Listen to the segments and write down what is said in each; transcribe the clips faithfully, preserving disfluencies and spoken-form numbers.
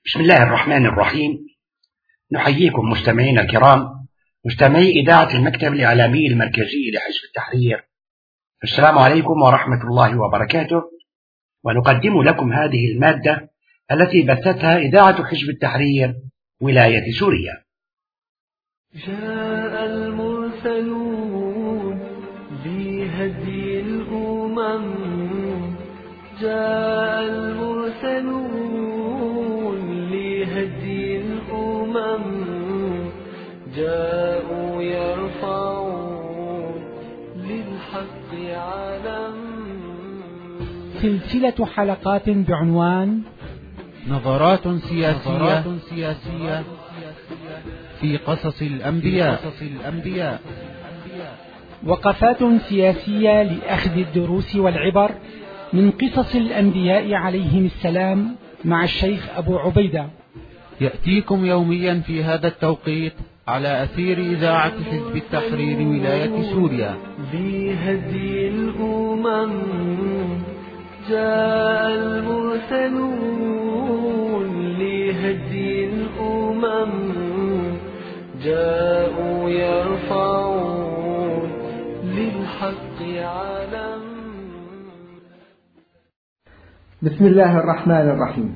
بسم الله الرحمن الرحيم. نحييكم مستمعينا الكرام، مستمعي إذاعة المكتب الإعلامي المركزي لحزب التحرير. السلام عليكم ورحمة الله وبركاته، ونقدم لكم هذه المادة التي بثتها إذاعة حزب التحرير ولاية سوريا. جاء المرسلون بهدي الأمم، جاء المرسلون لهدي الأمم، جاءوا يرفعون للحق علم. سلسلة حلقات بعنوان نظرات سياسية, نظرات سياسية في قصص الأنبياء. وقفات سياسية لأخذ الدروس والعبر من قصص الأنبياء عليهم السلام، مع الشيخ أبو عبيدة. يأتيكم يوميا في هذا التوقيت على أثير إذاعة حزب التحرير ولاية سوريا. بهدي الأمم جاء المرسلون لهدي الأمم، جاءوا يرفعون للحق علم. بسم الله الرحمن الرحيم.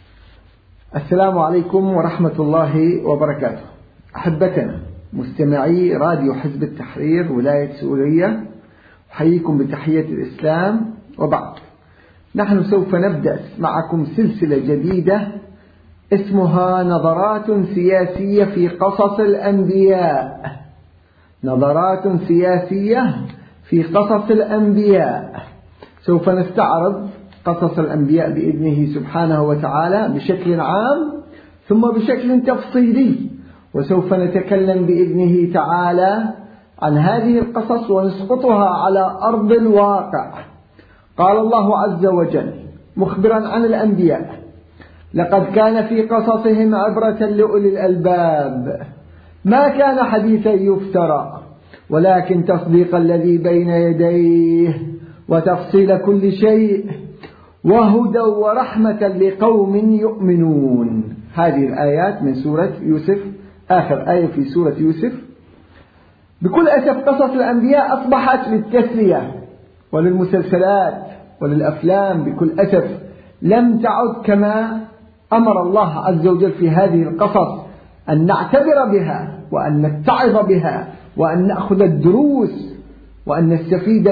السلام عليكم ورحمة الله وبركاته. أحبتنا مستمعي راديو حزب التحرير ولاية سوريا، أحييكم بتحية الإسلام، وبعد نحن سوف نبدأ معكم سلسلة جديدة اسمها نظرات سياسية في قصص الأنبياء. نظرات سياسية في قصص الأنبياء. سوف نستعرض قصص الأنبياء بإذنه سبحانه وتعالى بشكل عام ثم بشكل تفصيلي، وسوف نتكلم بإذنه تعالى عن هذه القصص ونسقطها على أرض الواقع. قال الله عز وجل مخبرا عن الأنبياء: لقد كان في قصصهم عبرة لأولي الألباب، ما كان حديثا يفترى، ولكن تصديق الذي بين يديه وتفصيل كل شيء وهدى ورحمة لقوم يؤمنون. هذه الآيات من سورة يوسف، آخر آية في سورة يوسف. بكل أسف قصص الأنبياء أصبحت للتسلية وللمسلسلات وللأفلام، بكل أسف لم تعد كما أمر الله عز وجل في هذه القصص أن نعتبر بها وأن نتعظ بها وأن نأخذ الدروس وأن نستفيد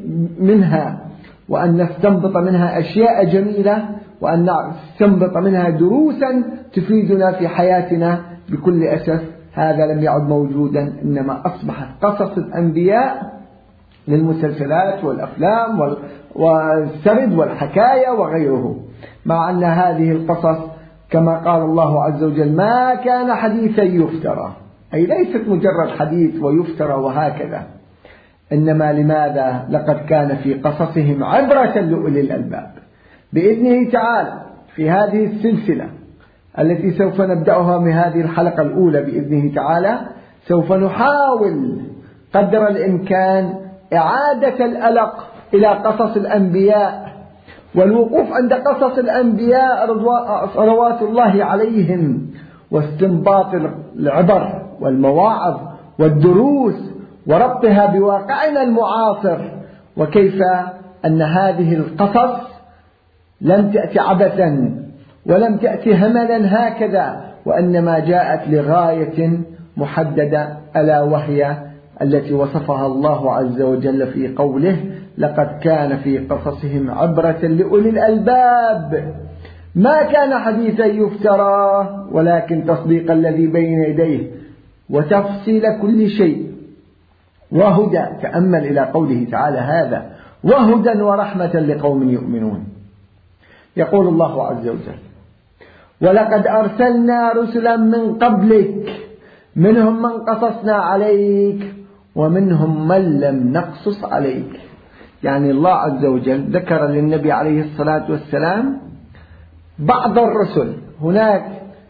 منها وأن نستنبط منها أشياء جميلة وأن نستنبط منها دروسا تفيدنا في حياتنا. بكل أسف هذا لم يعد موجودا، إنما أصبحت قصص الأنبياء للمسلسلات والأفلام والسرد والحكاية وغيره، مع أن هذه القصص كما قال الله عز وجل ما كان حديثا يفترى، أي ليست مجرد حديث ويفترى وهكذا، إنما لماذا؟ لقد كان في قصصهم عبرة لأولي الألباب. بإذنه تعالى في هذه السلسلة التي سوف نبدأها من هذه الحلقة الأولى بإذنه تعالى، سوف نحاول قدر الإمكان إعادة الألق إلى قصص الأنبياء والوقوف عند قصص الأنبياء صلوات الله عليهم، واستنباط العبر والمواعظ والدروس وربطها بواقعنا المعاصر، وكيف أن هذه القصص لم تأتي عبثا ولم تأتي هملا هكذا، وإنما جاءت لغاية محددة، ألا وهي التي وصفها الله عز وجل في قوله: لقد كان في قصصهم عبرة لأولي الألباب ما كان حديثا يفترى، ولكن تصديق الذي بين يديه وتفصيل كل شيء وهدى. تأمل إلى قوله تعالى هذا: وهدى ورحمة لقوم يؤمنون. يقول الله عز وجل: ولقد أرسلنا رسلا من قبلك منهم من قصصنا عليك ومنهم من لم نقصص عليك. يعني الله عز وجل ذكر للنبي عليه الصلاة والسلام بعض الرسل، هناك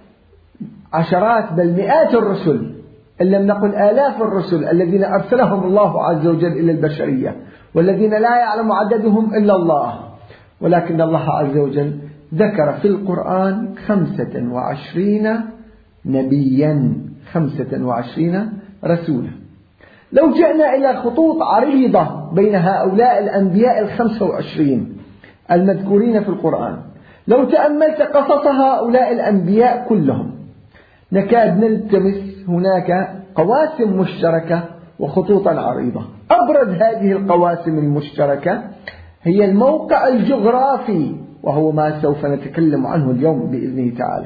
عشرات بل مئات الرسل إن لم نقل آلاف الرسل الذين أرسلهم الله عز وجل إلى البشرية، والذين لا يعلم عددهم إلا الله، ولكن الله عز وجل ذكر في القرآن خمسة وعشرين نبيا، خمسة وعشرين رسولا. لو جئنا إلى خطوط عريضة بين هؤلاء الأنبياء الخمسة وعشرين المذكورين في القرآن، لو تأملت قصص هؤلاء الأنبياء كلهم، نكاد نلتمس هناك قواسم مشتركة وخطوطا عريضة. أبرز هذه القواسم المشتركة هي الموقع الجغرافي، وهو ما سوف نتكلم عنه اليوم بإذنه تعالى.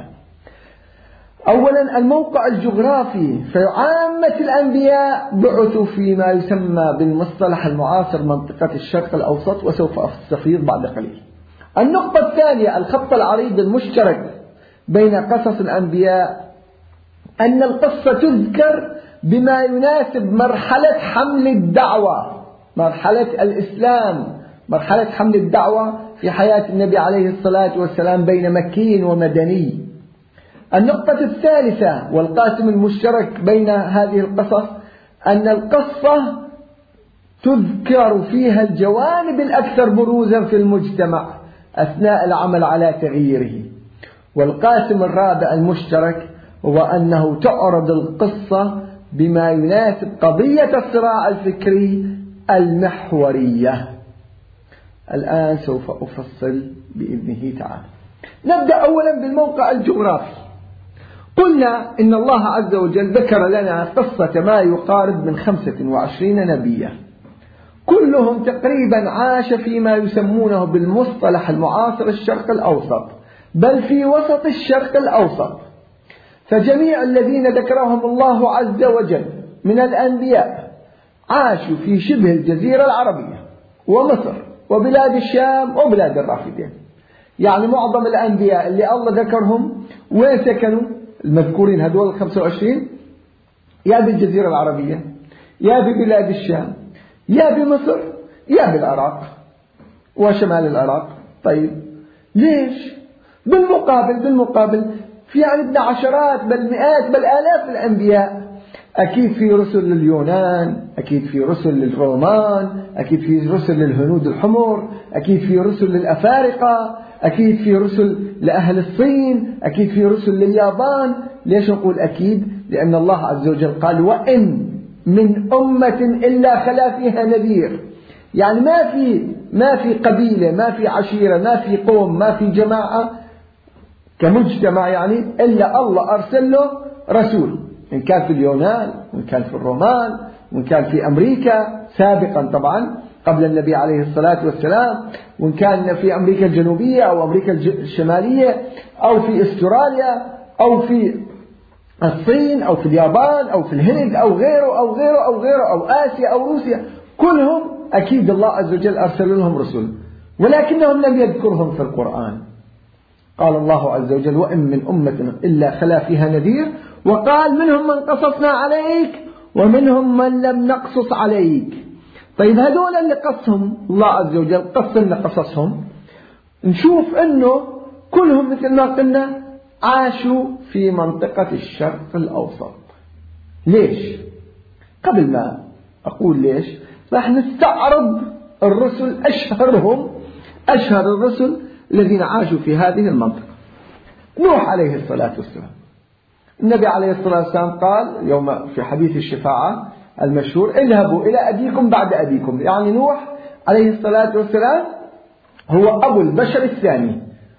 أولا الموقع الجغرافي، فعامة الأنبياء بعثوا فيما يسمى بالمصطلح المعاصر منطقة الشرق الأوسط، وسوف أستفيض بعد قليل. النقطة الثانية الخط العريض المشترك بين قصص الأنبياء، أن القصة تذكر بما يناسب مرحلة حمل الدعوة، مرحلة الإسلام، مرحلة حمل الدعوة في حياة النبي عليه الصلاة والسلام بين مكي ومدني. النقطة الثالثة والقاسم المشترك بين هذه القصص، أن القصة تذكر فيها الجوانب الأكثر بروزا في المجتمع أثناء العمل على تغييره. والقاسم الرابع المشترك هو أنه تعرض القصة بما يناسب قضية الصراع الفكري المحورية. الآن سوف أفصل بإذنه تعالى. نبدأ أولا بالموقع الجغرافي. قلنا إن الله عز وجل ذكر لنا قصة ما يقارب من خمسة وعشرين نبيا، كلهم تقريبا عاش فيما يسمونه بالمصطلح المعاصر الشرق الأوسط، بل في وسط الشرق الأوسط. فجميع الذين ذكرهم الله عز وجل من الأنبياء عاشوا في شبه الجزيرة العربية ومصر وبلاد الشام وبلاد الرافدين. يعني معظم الأنبياء اللي الله ذكرهم وين سكنوا؟ المذكورين هذول الخمسة وعشرين يا بالجزيرة العربية، يا ببلاد الشام، يا بمصر، يا بالعراق وشمال العراق. طيب ليش؟ بالمقابل بالمقابل في عندنا عشرات بل مئات بل آلاف الأنبياء. أكيد في رسل لليونان، أكيد في رسل للرومان، أكيد في رسل للهنود الحمر، أكيد في رسل للأفارقة، أكيد في رسل لأهل الصين، أكيد في رسل لليابان. ليش نقول أكيد؟ لأن الله عز وجل قال وإن من أمة إلا خلا فيها نذير. يعني ما في ما في قبيلة، ما في عشيرة، ما في قوم، ما في جماعة كمجتمع يعني إلا الله أرسل له رسول، إن كان في اليونان وإن كان في الرومان وإن كان في أمريكا سابقا طبعا قبل النبي عليه الصلاة والسلام، وإن كان في أمريكا الجنوبية أو أمريكا الشمالية أو في أستراليا أو في الصين أو في اليابان أو في الهند أو غيره أو غيره أو غيره أو آسيا أو روسيا، كلهم أكيد الله عز وجل أرسل لهم رسل، ولكنهم لم يذكرهم في القرآن. قال الله عز وجل وإن من أمة إلا خلا فيها نذير، وقال منهم من قصصنا عليك ومنهم من لم نقصص عليك. طيب هذول اللي قصهم الله عز وجل قص لنا قصصهم، نشوف أنه كلهم مثل ما قلنا عاشوا في منطقة الشرق الأوسط. ليش؟ قبل ما أقول ليش راح نستعرض الرسل أشهرهم، أشهر الرسل الذين عاشوا في هذه المنطقة. نوح عليه الصلاة والسلام، النبي عليه الصلاة والسلام قال يوم في حديث الشفاعة المشهور اذهبوا إلى أبيكم بعد أبيكم. يعني نوح عليه الصلاة والسلام هو أبو البشر الثاني،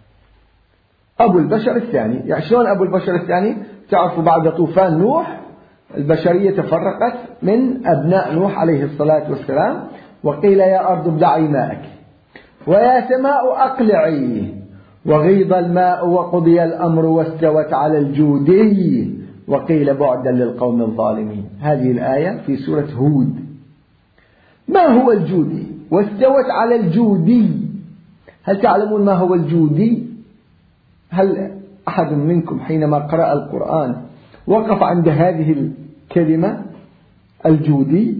أبو البشر الثاني. يعني شلون أبو البشر الثاني؟ تعرفوا بعد طوفان نوح البشرية تفرقت من أبناء نوح عليه الصلاة والسلام، وقيل يا أرض ابلعي ماءك ويا سماء أقلعي وغيض الماء وقضي الأمر واستوت على الجودي وقيل بعدا للقوم الظالمين. هذه الآية في سورة هود. ما هو الجودي؟ واستوت على الجودي. هل تعلمون ما هو الجودي؟ هل أحد منكم حينما قرأ القرآن وقف عند هذه الكلمة الجودي؟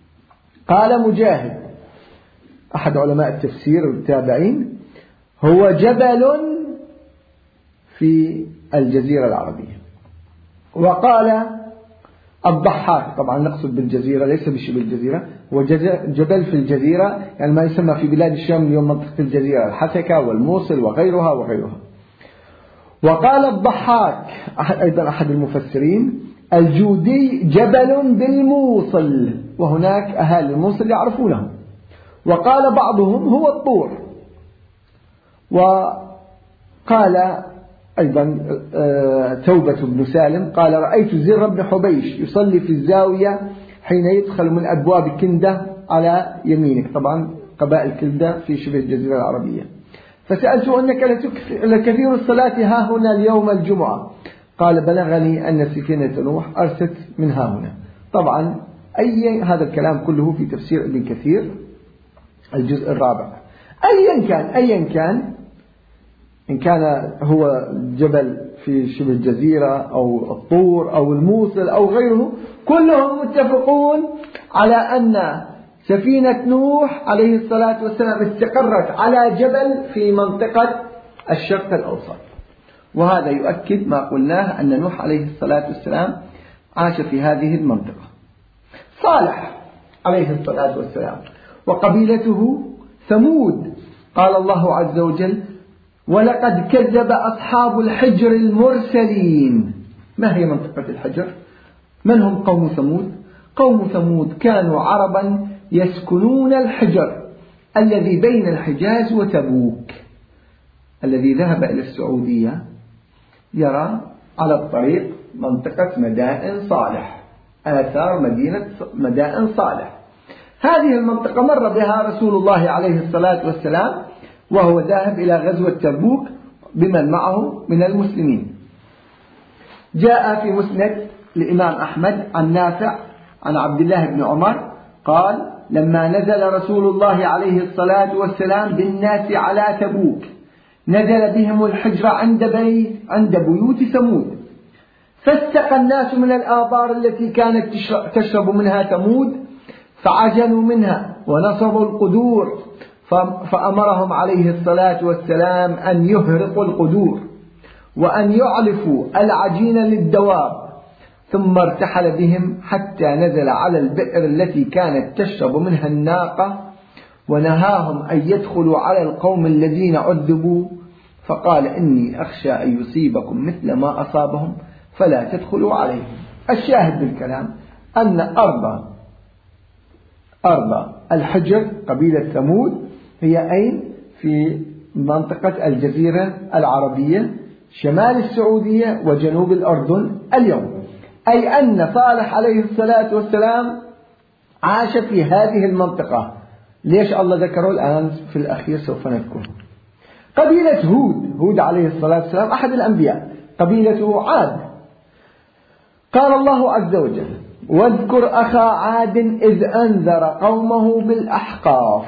قال مجاهد أحد علماء التفسير والتابعين هو جبل في الجزيرة العربية. وقال الضحاك طبعا نقصد بالجزيرة ليس بشبه الجزيرة، هو جبل في الجزيرة، يعني ما يسمى في بلاد الشام اليوم منطقة الجزيرة، الحسكة والموصل وغيرها وغيرها. وقال الضحاك أيضا أحد المفسرين الجودي جبل بالموصل، وهناك أهالي الموصل يعرفونه. وقال بعضهم هو الطور. وقال أيضا توبة بن سالم قال رأيت زر بن حبيش يصلي في الزاوية حين يدخل من أبواب كندة على يمينك، طبعا قبائل كندة في شبه الجزيرة العربية، فسألته أنك لكثير الصلاة ها هنا اليوم الجمعة، قال بلغني أن سفينة نوح أرست من ها هنا. طبعا أي هذا الكلام كله في تفسير ابن كثير الجزء الرابع. أيا كان أيا كان إن كان هو جبل في شبه الجزيرة أو الطور أو الموصل أو غيره، كلهم متفقون على أن سفينة نوح عليه الصلاة والسلام استقرت على جبل في منطقة الشرق الأوسط. وهذا يؤكد ما قلناه أن نوح عليه الصلاة والسلام عاش في هذه المنطقة. صالح عليه الصلاة والسلام وقبيلته ثمود، قال الله عز وجل ولقد كذب أصحاب الحجر المرسلين. ما هي منطقة الحجر؟ من هم قوم ثمود؟ قوم ثمود كانوا عربا يسكنون الحجر الذي بين الحجاز وتبوك. الذي ذهب إلى السعودية يرى على الطريق منطقة مدائن صالح، آثار مدينة مدائن صالح. هذه المنطقة مر بها رسول الله عليه الصلاة والسلام وهو ذاهب إلى غزوة تبوك بمن معه من المسلمين. جاء في مسند الإمام أحمد عن نافع عن عبد الله بن عمر قال لما نزل رسول الله عليه الصلاة والسلام بالناس على تبوك نزل بهم الحجر عند بيت عند بيوت ثمود، فاستقى الناس من الآبار التي كانت تشرب منها ثمود فعجنوا منها ونصبوا القدور، فأمرهم عليه الصلاة والسلام أن يهرقوا القدور وأن يعلفوا العجين للدواب، ثم ارتحل بهم حتى نزل على البئر التي كانت تشرب منها الناقة ونهاهم أن يدخلوا على القوم الذين عذبوا، فقال إني أخشى أن يصيبكم مثل ما أصابهم فلا تدخلوا عليهم. الشاهد بالكلام أن أرض أرض الحجر قبيلة ثمود هي أين؟ في منطقة الجزيرة العربية شمال السعودية وجنوب الأردن اليوم. أي أن صالح عليه الصلاة والسلام عاش في هذه المنطقة. ليش الله ذكره الآن في الأخير سوف نذكره. قبيلة هود، هود عليه الصلاة والسلام أحد الأنبياء، قبيلته عاد. قال الله عز وجل واذكر أخا عاد إذ أنذر قومه بالأحقاف.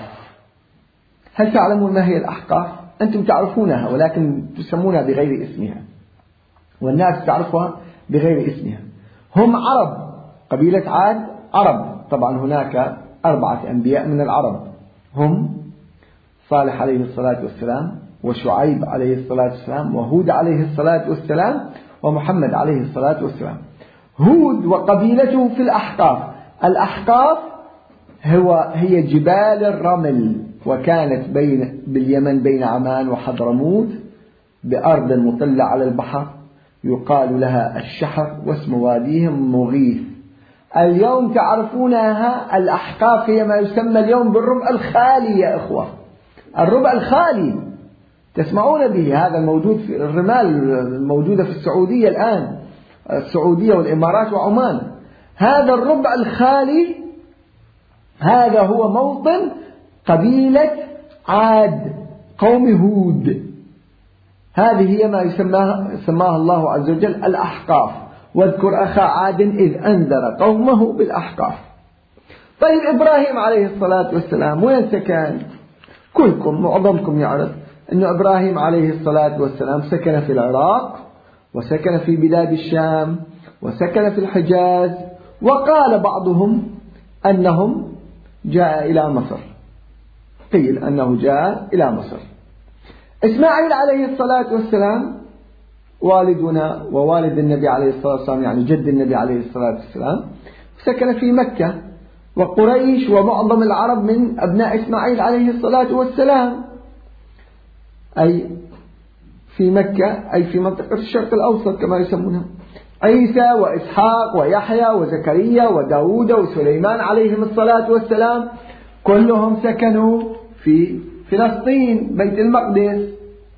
هل تعلمون ما هي الأحقاف؟ أنتم تعرفونها ولكن تسمونها بغير اسمها، والناس تعرفها بغير اسمها. هم عرب، قبيلة عاد عرب. طبعا هناك أربعة أنبياء من العرب، هم صالح عليه الصلاة والسلام وشعيب عليه الصلاة والسلام وهود عليه الصلاة والسلام ومحمد عليه الصلاة والسلام. هود وقبيلته في الأحقاف. الأحقاف هو هي جبال الرمل، وكانت بين باليمن بين عمان وحضرموت بأرض مطلة على البحر يقال لها الشحر، واسم واديهم مغيث. اليوم تعرفونها. الأحقاف هي ما يسمى اليوم بالربع الخالي يا إخوة، الربع الخالي تسمعون به، هذا الموجود في الرمال الموجودة في السعودية الآن، السعودية والإمارات وعمان. هذا الربع الخالي هذا هو موطن قبيلة عاد قوم هود. هذه هي ما يسماها سماها الله عز وجل الأحقاف. واذكر أخا عاد إذ أنذر قومه بالأحقاف. طيب إبراهيم عليه الصلاة والسلام وين سكن؟ كلكم معظمكم يعرف أن إبراهيم عليه الصلاة والسلام سكن في العراق وسكن في بلاد الشام وسكن في الحجاز، وقال بعضهم أنهم جاء إلى مصر، قيل أنه جاء إلى مصر. إسماعيل عليه الصلاة والسلام والدنا ووالد النبي عليه الصلاة والسلام يعني جد النبي عليه الصلاة والسلام سكن في مكة، وقريش ومعظم العرب من أبناء إسماعيل عليه الصلاة والسلام، أي في مكة أي في منطقة الشرق الأوسط كما يسمونها. عيسى وإسحاق ويحيى وزكريا وداود وسليمان عليهم الصلاة والسلام كلهم سكنوا في فلسطين بيت المقدس.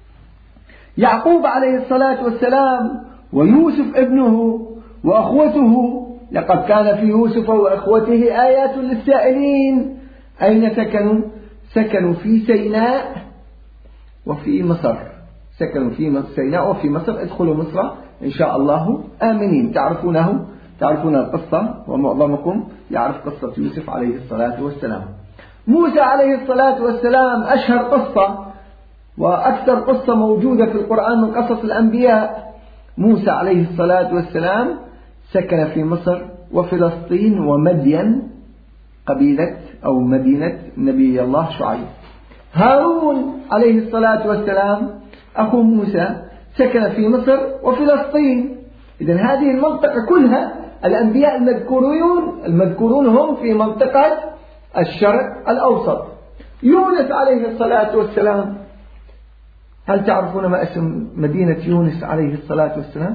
يعقوب عليه الصلاة والسلام ويوسف ابنه وأخوته، لقد كان في يوسف وأخوته آيات للسائلين. أين سكنوا؟ سكنوا في سيناء وفي مصر، سكنوا في سيناء وفي مصر. ادخلوا مصر إن شاء الله آمنين. تعرفونه، تعرفون القصة، ومعظمكم يعرف قصة يوسف عليه الصلاة والسلام. موسى عليه الصلاة والسلام أشهر قصة وأكثر قصة موجودة في القرآن من قصص الأنبياء. موسى عليه الصلاة والسلام سكن في مصر وفلسطين ومدين، قبيلة أو مدينة نبي الله شعيب. هارون عليه الصلاة والسلام أخو موسى سكن في مصر وفلسطين. إذن هذه المنطقة كلها الأنبياء المذكورون المذكورون هم في منطقة الشرق الأوسط. يونس عليه الصلاة والسلام، هل تعرفون ما اسم مدينة يونس عليه الصلاة والسلام؟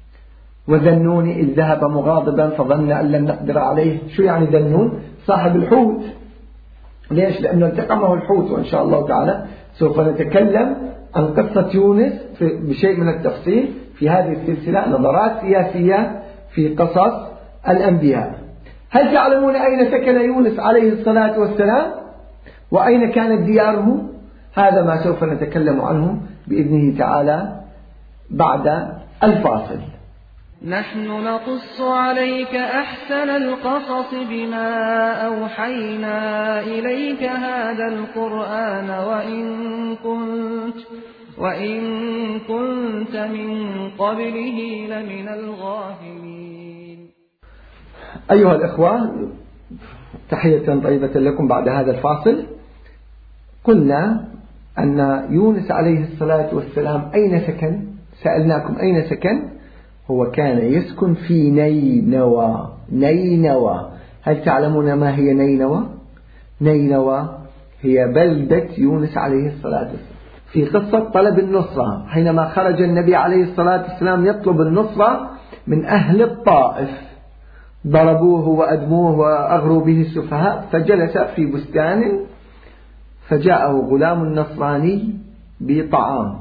وذنون إذ ذهب مغاضبا فظن أن لن نقدر عليه. شو يعني ذنون؟ صاحب الحوت. ليش؟ لأنه التقمه الحوت. وإن شاء الله تعالى سوف نتكلم عن قصة يونس بشيء من التفصيل في هذه السلسلة، نظرات سياسية في قصص الأنبياء. هل تعلمون أين سكن يونس عليه الصلاة والسلام؟ وأين كانت دياره؟ هذا ما سوف نتكلم عنه بإذنه تعالى بعد الفاصل. نحن نقص عليك أحسن القصص بما أوحينا إليك هذا القرآن وإن كنت, وإن كنت من قبله لمن الغافلين. أيها الإخوة، تحية طيبة لكم بعد هذا الفاصل. قلنا أن يونس عليه الصلاة والسلام أين سكن؟ سألناكم أين سكن؟ هو كان يسكن في نينوى. نينوى، هل تعلمون ما هي نينوى؟ نينوى هي بلدة يونس عليه الصلاة والسلام. في قصة طلب النصرة، حينما خرج النبي عليه الصلاة والسلام يطلب النصرة من أهل الطائف، ضربوه وأدموه وأغروا به السفهاء، فجلس في بستان فجاءه غلام نصراني بطعام،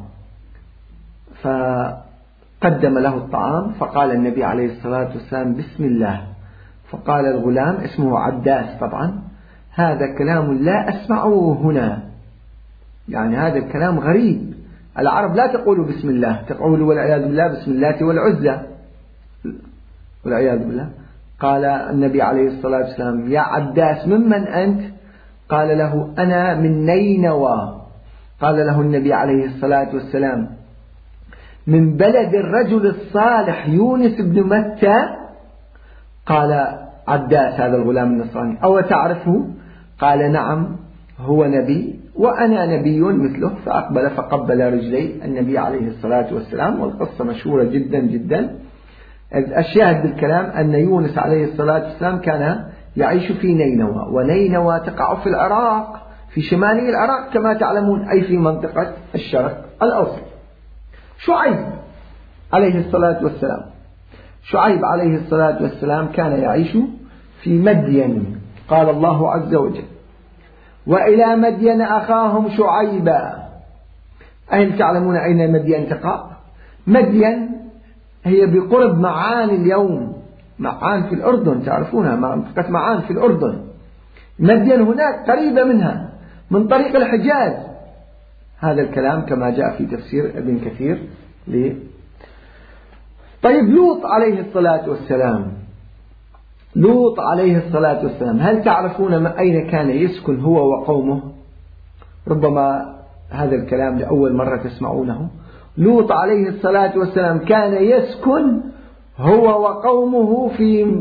فقدم له الطعام، فقال النبي عليه الصلاة والسلام بسم الله. فقال الغلام، اسمه عداس طبعا، هذا كلام لا أسمعه هنا، يعني هذا الكلام غريب. العرب لا تقول بسم الله، تقول والعياذ بالله بسم الله والعزى والعياذ بالله. قال النبي عليه الصلاة والسلام يا عداس ممن أنت؟ قال له أنا من نينوى. قال له النبي عليه الصلاة والسلام من بلد الرجل الصالح يونس بن متى؟ قال عداس هذا الغلام النصراني أو تعرفه؟ قال نعم هو نبي وأنا نبي مثله. فأقبل فقبل رجلي النبي عليه الصلاة والسلام. والقصة مشهورة جدا جدا. الشاهد بالكلام أن يونس عليه الصلاة والسلام كان يعيش في نينوى، ونينوى تقع في العراق، في شمال العراق كما تعلمون، أي في منطقة الشرق الأوسط. شعيب عليه الصلاة والسلام شعيب عليه الصلاة والسلام كان يعيش في مدين. قال الله عز وجل وإلى مدين أخاهم شعيبا. أهل تعلمون أين مدين تقع؟ مدين هي بقرب معان اليوم، معان في الأردن، تعرفونها منطقة معان في الأردن. مدين هناك قريبة منها من طريق الحجاز. هذا الكلام كما جاء في تفسير ابن كثير ليه. طيب لوط عليه الصلاة والسلام لوط عليه الصلاة والسلام هل تعرفون أين كان يسكن هو وقومه؟ ربما هذا الكلام لأول مرة تسمعونه. لوط عليه الصلاة والسلام كان يسكن هو وقومه في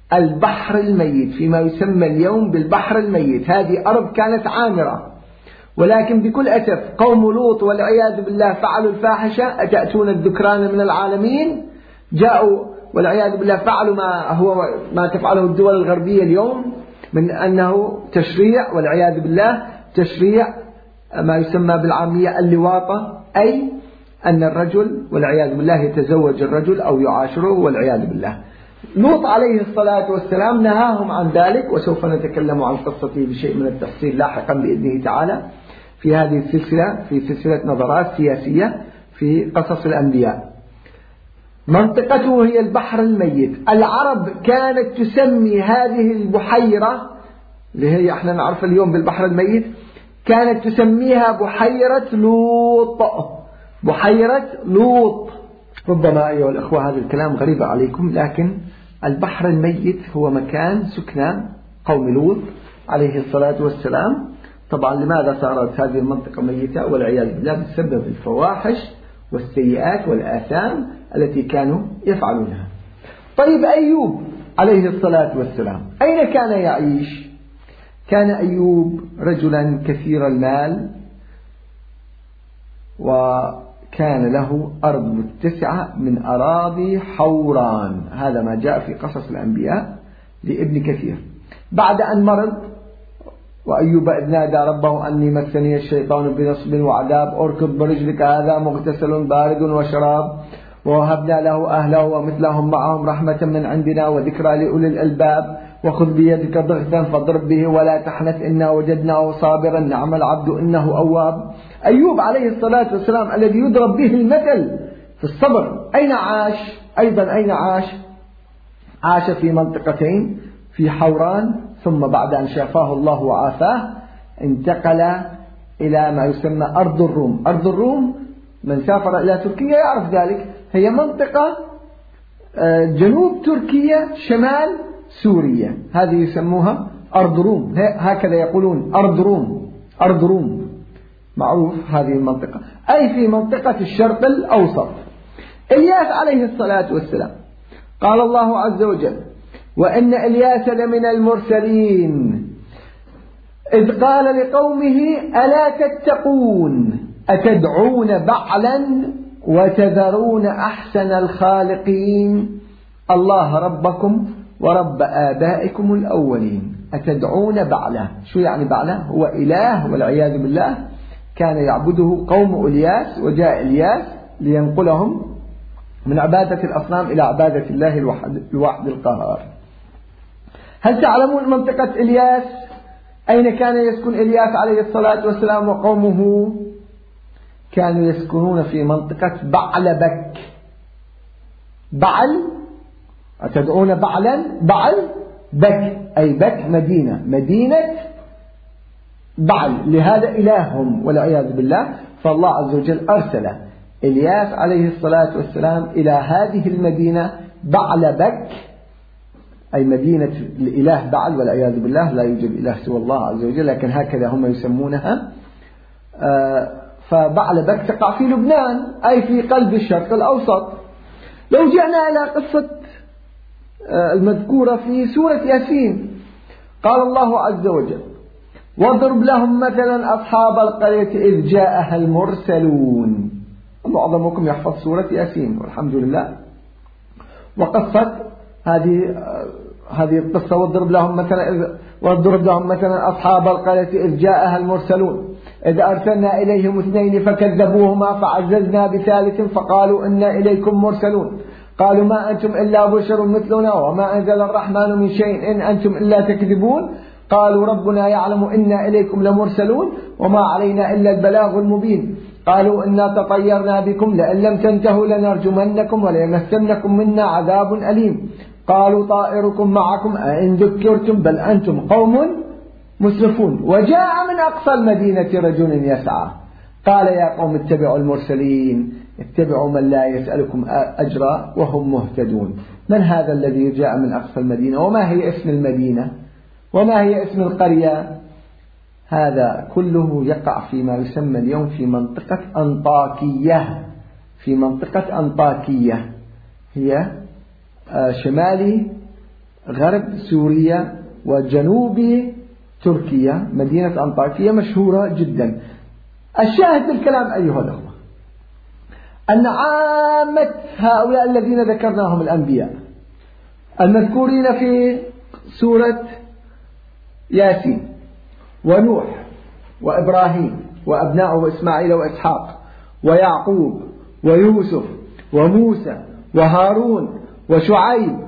البحر الميت، فيما يسمى اليوم بالبحر الميت. هذه أرض كانت عامرة، ولكن بكل أسف قوم لوط والعياذ بالله فعلوا الفاحشة، أتأتون الذكران من العالمين، جاءوا والعياذ بالله فعلوا ما هو ما تفعله الدول الغربية اليوم من أنه تشريع والعياذ بالله تشريع ما يسمى بالعامية اللواطة، أي أن الرجل والعياذ بالله يتزوج الرجل أو يعاشره والعياذ بالله. لوط عليه الصلاة والسلام نهاهم عن ذلك، وسوف نتكلم عن قصته بشيء من التفصيل لاحقا بإذنه تعالى في هذه السلسلة، في سلسلة نظرات سياسية في قصص الأنبياء. منطقته هي البحر الميت. العرب كانت تسمي هذه البحيرة اللي هي احنا نعرف اليوم بالبحر الميت، كانت تسميها بحيرة لوط، بحيرة لوط. ربما أيها الأخوة هذا الكلام غريب عليكم، لكن البحر الميت هو مكان سكنى قوم لوط عليه الصلاة والسلام. طبعا لماذا صارت هذه المنطقة ميتة والعياذ بالله؟ بسبب الفواحش والسيئات والآثام التي كانوا يفعلونها. طيب أيوب عليه الصلاة والسلام أين كان يعيش؟ كان أيوب رجلا كثير المال، وكان له أرض متسعة من أراضي حوران، هذا ما جاء في قصص الأنبياء لابن كثير. بعد أن مرض وأيوب إذ نادى ربه أني مسني الشيطان بنصب وعذاب أركض برجلك هذا مغتسل بارد وشراب ووهبنا له أهله ومثلهم معهم رحمة من عندنا وذكرى لأولي الألباب وخذ بيدك ضغثا فاضرب به ولا تحنث إنا وجدناه صابرا نعم العبد إنه أواب. أيوب عليه الصلاة والسلام الذي يضرب به المثل في الصبر، أين عاش؟ أيضا أين عاش؟ عاش في منطقتين، في حوران، ثم بعد أن شافاه الله وعافاه انتقل إلى ما يسمى أرض الروم. أرض الروم من سافر إلى تركيا يعرف ذلك، هي منطقة جنوب تركيا شمال سوريا، هذه يسموها أرض روم، هكذا يقولون أرض روم، أرض روم معروف هذه المنطقة، أي في منطقة الشرق الأوسط. إلياس عليه الصلاة والسلام قال الله عز وجل وإن إلياس لمن المرسلين إذ قال لقومه ألا تتقون أتدعون بعلا وتذرون أحسن الخالقين الله ربكم ورب آبائكم الأولين. أتدعون بعلا، شو يعني بعلا؟ هو إله والعياذ بالله كان يعبده قوم إلياس، وجاء إلياس لينقلهم من عبادة الأصنام إلى عبادة الله الواحد, الواحد القهار. هل تعلمون منطقة إلياس أين كان يسكن إلياس عليه الصلاة والسلام وقومه؟ كانوا يسكنون في منطقة بعلبك. بعل، أتدعون بعلا؟ بعل بك، أي بك مدينة، مدينة بعل، لهذا إلههم والعياذ بالله. فالله عز وجل أرسل إلياس عليه الصلاة والسلام إلى هذه المدينة بعلبك، أي مدينة الإله بعل والعياذ بالله، لا يوجد إله سوى الله عز وجل، لكن هكذا هم يسمونها. فبعلبك تقع في لبنان، أي في قلب الشرق الأوسط. لو جئنا إلى قصة المذكورة في سورة ياسين، قال الله عز وجل واضرب لهم مثلا أصحاب القرية إذ جاءها المرسلون. معظمكم يحفظ سورة ياسين والحمد لله. وقصة هذه هذه القصة واضرب لهم مثلا واضرب لهم مثلا أصحاب القرية إذ جاءها المرسلون إذ أرسلنا إليهم اثنين فكذبوهما فعززنا بثالث فقالوا إنا إليكم مرسلون قالوا ما أنتم إلا بشر مثلنا وما أنزل الرحمن من شيء إن أنتم إلا تكذبون قالوا ربنا يعلم إنا إليكم لمرسلون وما علينا إلا البلاغ المبين قالوا إنا تطيرنا بكم لئن لم تنتهوا لنرجمنكم وليمسنكم منا عذاب أليم قالوا طائركم معكم أئن ذكرتم بل أنتم قوم مسرفون وجاء من أقصى المدينة رجل يسعى قال يا قوم اتبعوا المرسلين اتبعوا من لا يسألكم أجرا وهم مهتدون. من هذا الذي جاء من أقصى المدينة؟ وما هي اسم المدينة؟ وما هي اسم القرية؟ هذا كله يقع فيما يسمى اليوم في منطقة أنطاكية. في منطقة أنطاكية هي شمالي غرب سوريا وجنوبي تركيا، مدينة أنطاكيا مشهورة جدا. الشاهد بالكلام أيها الأخوة أن عامة هؤلاء الذين ذكرناهم الأنبياء المذكورين في سورة ياسين ونوح وإبراهيم وأبناؤه إسماعيل وإسحاق ويعقوب ويوسف وموسى وهارون وشعيب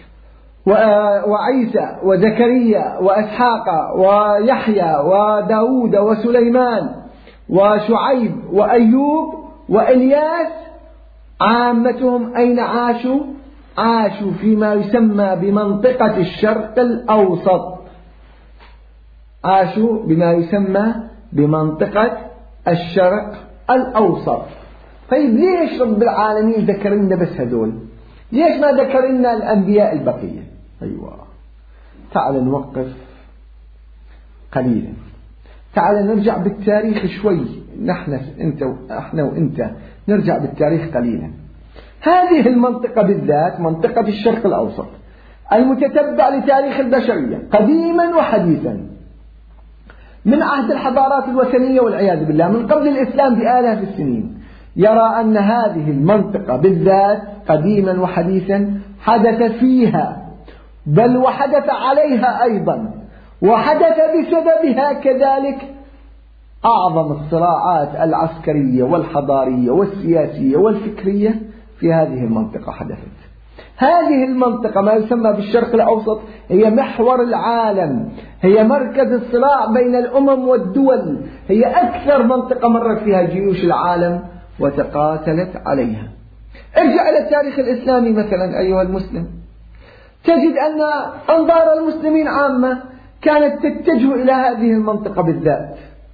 وعيسى وزكريا وإسحاق ويحيى وداود وسليمان وشعيب وأيوب وإلياس، عامتهم أين عاشوا؟ عاشوا فيما يسمى بمنطقة الشرق الأوسط، عاشوا بما يسمى بمنطقة الشرق الأوسط. طيب ليش رب العالمين ذكر لنا بس هذول؟ ليش ما ذكر لنا الأنبياء البقية؟ أيوة، تعال نوقف قليلا، تعال نرجع بالتاريخ شوي، نحن انت احنا وانت نرجع بالتاريخ قليلا. هذه المنطقة بالذات منطقة الشرق الأوسط المتتبع لتاريخ البشرية قديما وحديثا، من عهد الحضارات الوثنية والعياذ بالله، من قبل الإسلام بآلاف السنين، يرى أن هذه المنطقة بالذات قديما وحديثا حدث فيها بل وحدث عليها أيضا، وحدث بسببها كذلك أعظم الصراعات العسكرية والحضارية والسياسية والفكرية في هذه المنطقة حدثت. هذه المنطقة ما يسمى بالشرق الأوسط هي محور العالم، هي مركز الصراع بين الأمم والدول، هي أكثر منطقة مرت فيها جيوش العالم وتقاتلت عليها. ارجع إلى التاريخ الإسلامي مثلا أيها المسلم، تجد أن أنظار المسلمين عامة كانت تتجه إلى هذه المنطقة بالذات،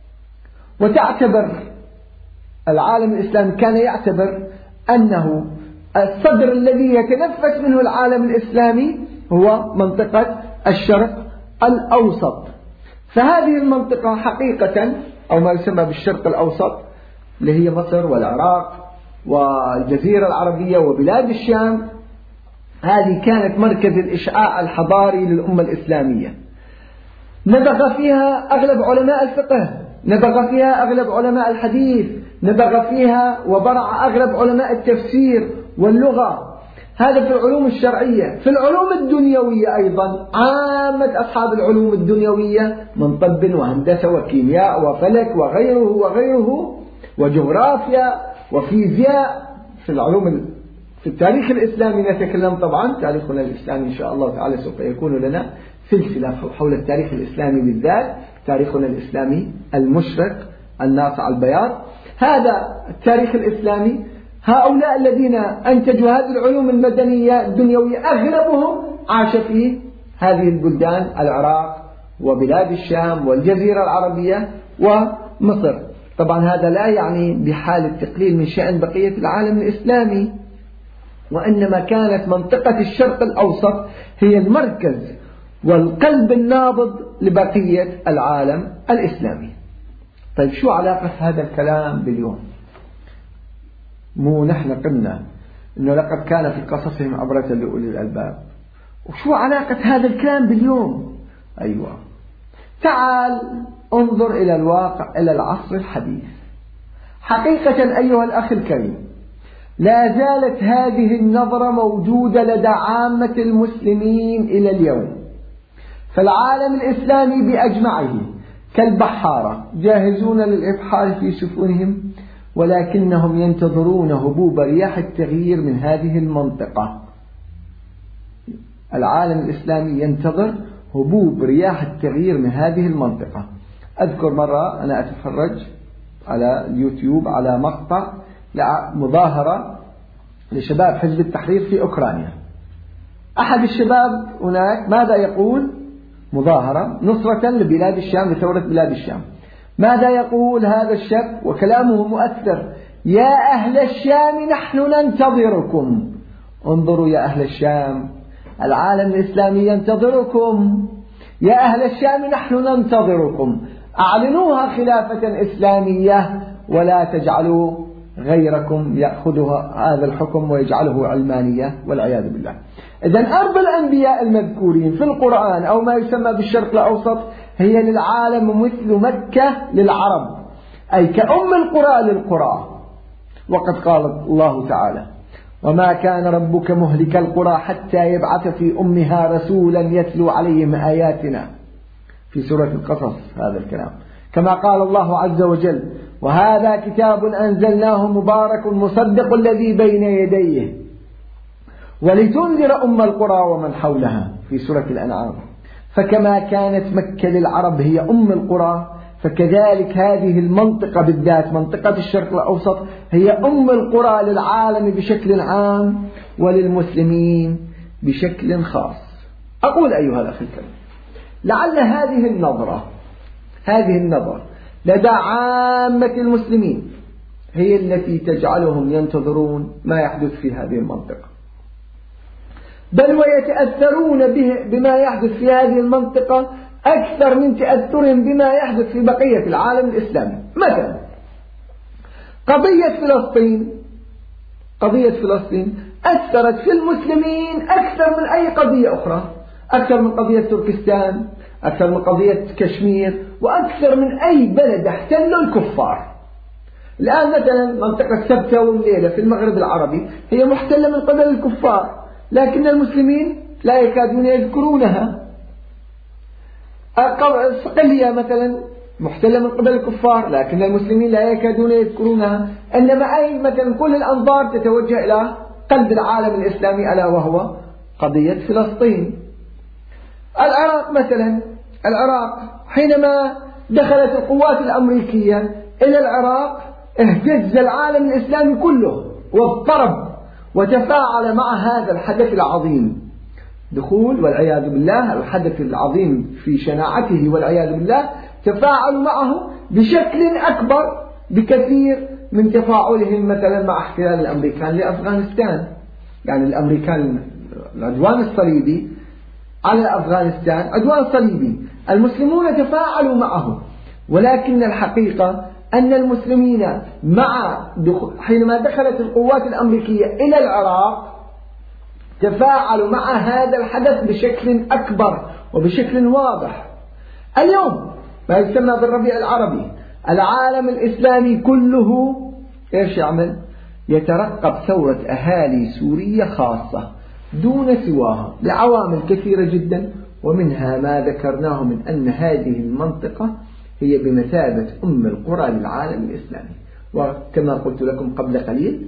وتعتبر العالم الإسلامي كان يعتبر أنه الصدر الذي يتنفس منه العالم الإسلامي هو منطقة الشرق الأوسط. فهذه المنطقة حقيقة أو ما يسمى بالشرق الأوسط اللي هي مصر والعراق والجزيرة العربية وبلاد الشام، هذه كانت مركز الإشعاع الحضاري للأمة الإسلامية. نبغ فيها أغلب علماء الفقه، نبغ فيها أغلب علماء الحديث، نبغ فيها وبرع أغلب علماء التفسير واللغة، هذا في العلوم الشرعية. في العلوم الدنيوية أيضا عامة أصحاب العلوم الدنيوية من طب وهندسة وكيمياء وفلك وغيره وغيره وجغرافيا وفيزياء. في العلوم في التاريخ الإسلامي نتكلم طبعا، تاريخنا الإسلامي إن شاء الله تعالى سوف يكون لنا سلسلة حول التاريخ الإسلامي بالذات، تاريخنا الإسلامي المشرق الناصع البياض. هذا التاريخ الإسلامي، هؤلاء الذين أنتجوا هذه العلوم المدنية الدنيوية أغلبهم عاش في هذه البلدان، العراق وبلاد الشام والجزيرة العربية ومصر. طبعا هذا لا يعني بحال التقليل من شأن بقية العالم الإسلامي، وإنما كانت منطقة الشرق الأوسط هي المركز والقلب النابض لبقية العالم الإسلامي. طيب شو علاقة هذا الكلام باليوم؟ مو نحن قلنا إنه لقد كان في قصصهم عبرة لأولي الألباب، وشو علاقة هذا الكلام باليوم؟ أيوة، تعال انظر إلى الواقع، إلى العصر الحديث. حقيقة أيها الأخ الكريم، لا زالت هذه النظرة موجودة لدى عامة المسلمين إلى اليوم. فالعالم الإسلامي بأجمعه كالبحارة جاهزون للإبحار في سفنهم، ولكنهم ينتظرون هبوب رياح التغيير من هذه المنطقة. العالم الإسلامي ينتظر هبوب رياح التغيير من هذه المنطقة. أذكر مرة أنا أتفرج على اليوتيوب على مقطع لمظاهرة لشباب حزب التحرير في أوكرانيا. أحد الشباب هناك ماذا يقول؟ مظاهرة نصرة لبلاد الشام، لثورة بلاد الشام. ماذا يقول هذا الشاب وكلامه مؤثر؟ يا أهل الشام نحن ننتظركم. انظروا يا أهل الشام، العالم الإسلامي ينتظركم. يا أهل الشام نحن ننتظركم، أعلنوها خلافة إسلامية ولا تجعلوا غيركم يأخذها هذا الحكم ويجعله علمانية والعياذ بالله. إذن أربع الأنبياء المذكورين في القرآن أو ما يسمى بالشرق الأوسط هي للعالم مثل مكة للعرب، أي كأم القرى للقرى. وقد قال الله تعالى: وما كان ربك مهلك القرى حتى يبعث في أمها رسولا يتلو عليهم آياتنا، في سورة القصص هذا الكلام. كما قال الله عز وجل: وهذا كتاب أنزلناه مبارك مصدق الذي بين يديه ولتنذر أم القرى ومن حولها، في سورة الأنعام. فكما كانت مكة للعرب هي أم القرى، فكذلك هذه المنطقة بالذات، منطقة الشرق الأوسط، هي أم القرى للعالم بشكل عام وللمسلمين بشكل خاص. أقول أيها الأخ الكريم، لعل هذه النظرة هذه النظرة لدى عامة المسلمين هي التي تجعلهم ينتظرون ما يحدث في هذه المنطقة، بل ويتأثرون به بما يحدث في هذه المنطقة أكثر من تأثرهم بما يحدث في بقية العالم الإسلامي. مثلا قضية فلسطين قضية فلسطين أثرت في المسلمين أكثر من أي قضية أخرى، أكثر من قضية تركستان، أكثر من قضية كشمير، وأكثر من أي بلد احتلوا الكفار. الآن مثلا منطقة سبتة والليلة في المغرب العربي هي محتلة من قبل الكفار، لكن المسلمين لا يكادون يذكرونها. الصقلية مثلا محتلة من قبل الكفار، لكن المسلمين لا يكادون يذكرونها. إنما أي مثلا كل الأنظار تتوجه إلى قلب العالم الإسلامي، ألا وهو قضية فلسطين. العراق مثلا، العراق حينما دخلت القوات الأمريكية إلى العراق اهتز العالم الإسلامي كله واضطرب وتفاعل مع هذا الحدث العظيم. دخول والعياذ بالله الحدث العظيم في شناعته والعياذ بالله، تفاعلوا معه بشكل أكبر بكثير من تفاعلهم مثلا مع احتلال الأمريكان لأفغانستان. يعني الأمريكان العدوان الصليبي على أفغانستان عدوان صليبي، المسلمون تفاعلوا معه، ولكن الحقيقة أن المسلمين مع دخول حينما دخلت القوات الأمريكية إلى العراق تفاعلوا مع هذا الحدث بشكل أكبر وبشكل واضح. اليوم ما يسمى بالربيع العربي، العالم الإسلامي كله إيش يعمل؟ يترقب ثورة أهالي سوريا خاصة دون سواها لعوامل كثيرة جدا، ومنها ما ذكرناه من أن هذه المنطقة هي بمثابة أم القرى للعالم الإسلامي. وكما قلت لكم قبل قليل،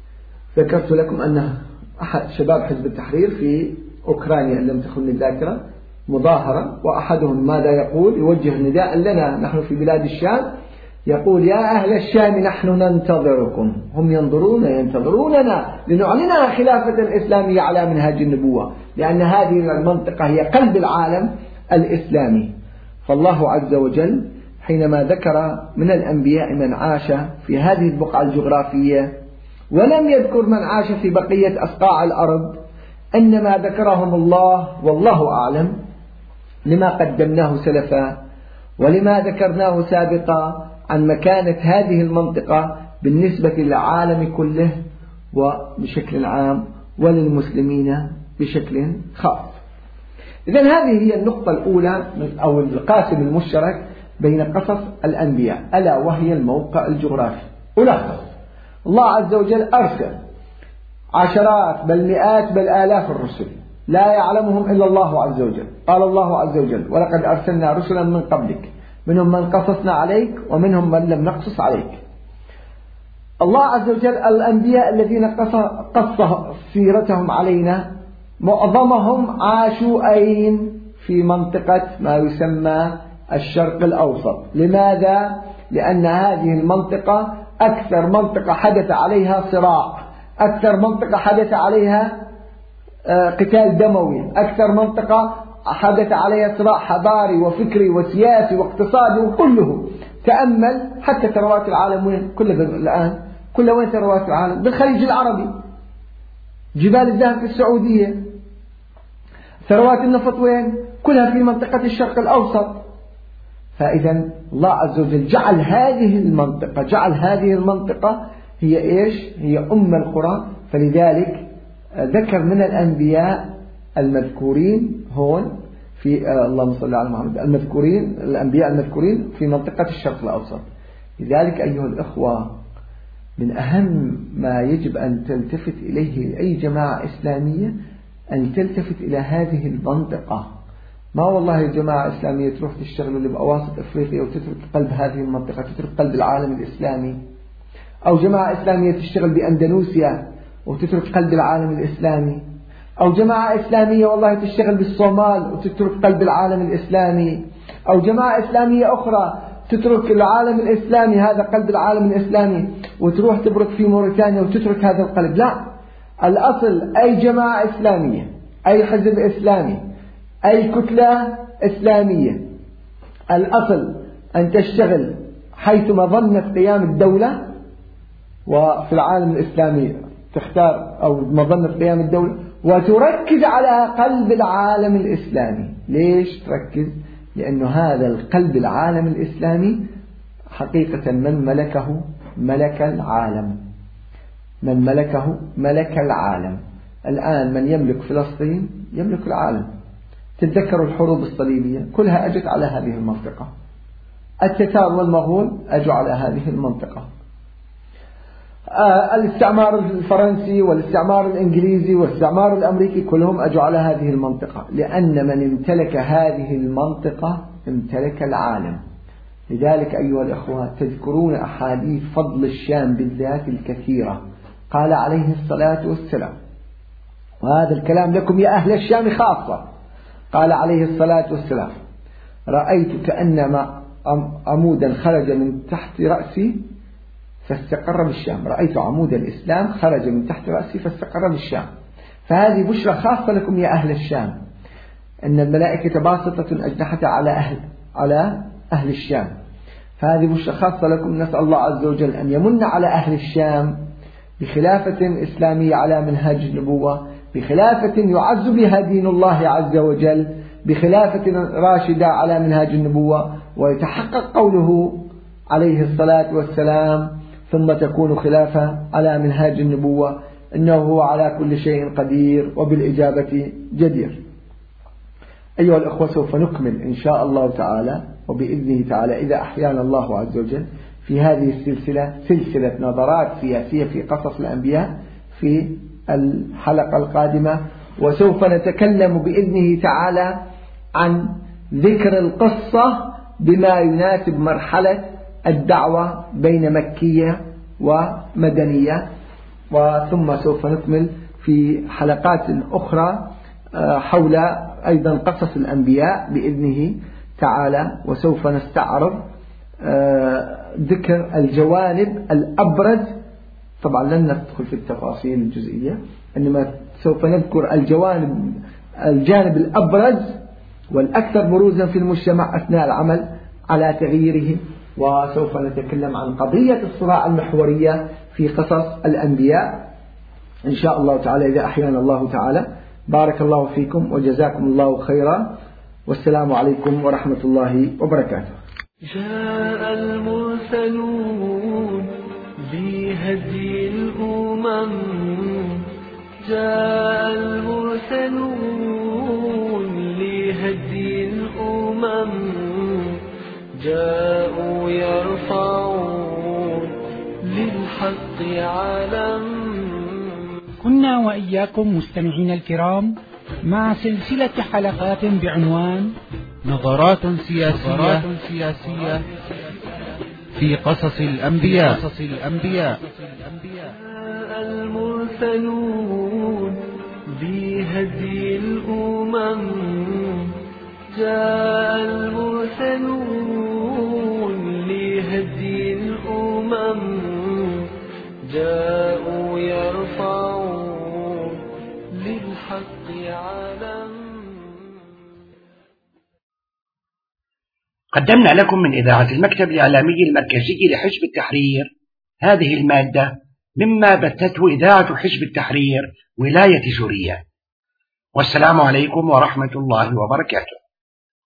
ذكرت لكم أن أحد شباب حزب التحرير في أوكرانيا إن لم تخن الذاكرة مظاهرة، وأحدهم ماذا يقول؟ يوجه نداء لنا نحن في بلاد الشام، يقول: يا أهل الشام نحن ننتظركم. هم ينظرون ينتظروننا لنعلنها خلافة إسلامية على منهاج النبوة، لأن هذه المنطقة هي قلب العالم الإسلامي. فالله عز وجل حينما ذكر من الأنبياء من عاش في هذه البقعة الجغرافية ولم يذكر من عاش في بقية أصقاع الأرض، إنما ذكرهم الله والله أعلم لما قدمناه سلفا ولما ذكرناه سابقا عن مكانة هذه المنطقة بالنسبة للعالم كله وبشكل عام وللمسلمين بشكل خاص. إذن هذه هي النقطة الأولى أو القاسم المشترك بين قصص الأنبياء، ألا وهي الموقع الجغرافي. ألخص: الله عز وجل أرسل عشرات بل مئات بل آلاف الرسل لا يعلمهم إلا الله عز وجل. قال الله عز وجل: ولقد أرسلنا رسلا من قبلك منهم من قصصنا عليك ومنهم من لم نقصص عليك. الله عز وجل الأنبياء الذين قص سيرتهم علينا معظمهم عاشوا أين؟ في منطقة ما يسمى الشرق الأوسط. لماذا؟ لأن هذه المنطقة أكثر منطقة حدث عليها صراع، أكثر منطقة حدث عليها قتال دموي، أكثر منطقة حدث عليها صراع حضاري وفكري وسياسي واقتصادي وكله. تأمل حتى ثروات العالم وين؟ كل الآن كل وين ثروات العالم؟ بالخليج العربي، جبال الذهب في السعودية، ثروات النفط وين؟ كلها في منطقة الشرق الأوسط. فإذا الله عز وجل جعل هذه المنطقة جعل هذه المنطقة هي إيش؟ هي أم القرى. فلذلك ذكر من الأنبياء المذكورين هون في آه اللهم صل على محمد المذكورين الأنبياء المذكورين في منطقة الشرق الأوسط. لذلك أيها الأخوة من أهم ما يجب أن تلتفت إليه أي جماعة إسلامية أن تلتفت إلى هذه المنطقة. ما والله جماعة إسلامية تروح تشتغل اللي بأواسط أفريقيا وتترك قلب هذه المنطقة، تترك قلب العالم الإسلامي، أو جماعة إسلامية تشتغل بأندونيسيا وتترك قلب العالم الإسلامي، أو جماعة إسلامية والله تشتغل بالصومال وتترك قلب العالم الإسلامي، أو جماعة إسلامية أخرى تترك العالم الإسلامي هذا قلب العالم الإسلامي وتروح تبرك في موريتانيا وتترك هذا القلب. لا، الأصل أي جماعة إسلامية، أي حزب إسلامي، أي كتلة إسلامية، الأصل أن تشتغل حيث مظنة قيام الدولة، وفي العالم الإسلامي تختار أو مظنة قيام الدولة وتركز على قلب العالم الإسلامي. ليش تركز؟ لأنه هذا القلب العالم الإسلامي حقيقة من ملكه ملك العالم، من ملكه ملك العالم. الآن من يملك فلسطين يملك العالم. تتذكروا الحروب الصليبية كلها أجت على هذه المنطقة، التتار والمغول أجوا على هذه المنطقة، آه الاستعمار الفرنسي والاستعمار الإنجليزي والاستعمار الأمريكي كلهم أجوا على هذه المنطقة، لأن من امتلك هذه المنطقة امتلك العالم. لذلك أيها الأخوة تذكرون أحاديث فضل الشام بالذات الكثيرة. قال عليه الصلاة والسلام، وهذا الكلام لكم يا أهل الشام خاصة، قال عليه الصلاة والسلام: رأيت كأنما عمودا خرج من تحت رأسي فاستقر بالشام. رأيت عمود الإسلام خرج من تحت رأسي فاستقر بالشام. فهذه بشرى خاصة لكم يا أهل الشام، أن الملائكة باسطة أجنحتها على أهل على أهل الشام. فهذه بشرى خاصة لكم. نسأل الله عز وجل أن يمن على أهل الشام بخلافة إسلامية على منهاج النبوة، بخلافة يعز بها دين الله عز وجل، بخلافة راشدة على منهاج النبوة، ويتحقق قوله عليه الصلاة والسلام: ثم تكون خلافة على منهاج النبوة إنه هو على كل شيء قدير وبالإجابة جدير. أيها الأخوة سوف نكمل إن شاء الله تعالى وبإذنه تعالى إذا أحيانا الله عز وجل في هذه السلسلة، سلسلة نظرات سياسية في قصص الأنبياء، في الحلقة القادمة. وسوف نتكلم بإذنه تعالى عن ذكر القصة بما يناسب مرحلة الدعوة بين مكية ومدنية، وثم سوف نكمل في حلقات أخرى حول أيضا قصص الأنبياء بإذنه تعالى. وسوف نستعرض ذكر الجوانب الأبرز، طبعا لن ندخل في التفاصيل الجزئية، إنما سوف نذكر الجوانب الجانب الأبرز والأكثر بروزا في المجتمع أثناء العمل على تغييره. وسوف نتكلم عن قضية الصراع المحورية في قصص الأنبياء إن شاء الله تعالى إذا أحيانا الله تعالى. بارك الله فيكم وجزاكم الله خيرا، والسلام عليكم ورحمة الله وبركاته. جاء المرسلون بهدي الأمم، جاء المرسلون لهدي الأمم، جاءوا يرفعون للحق علم. كنا وإياكم مستمعين الكرام مع سلسلة حلقات بعنوان نظرات سياسية, نظرات سياسية في قصص الأنبياء. قصص الأنبياء. المرسلون بهدي الأمم، جاء المرسلون لهدي الأمم، جاءوا يرفعون للحق علم. قدمنا لكم من إذاعة المكتب الإعلامي المركزي لحزب التحرير هذه المادة مما بثته إذاعة حزب التحرير ولاية سوريا. والسلام عليكم ورحمة الله وبركاته.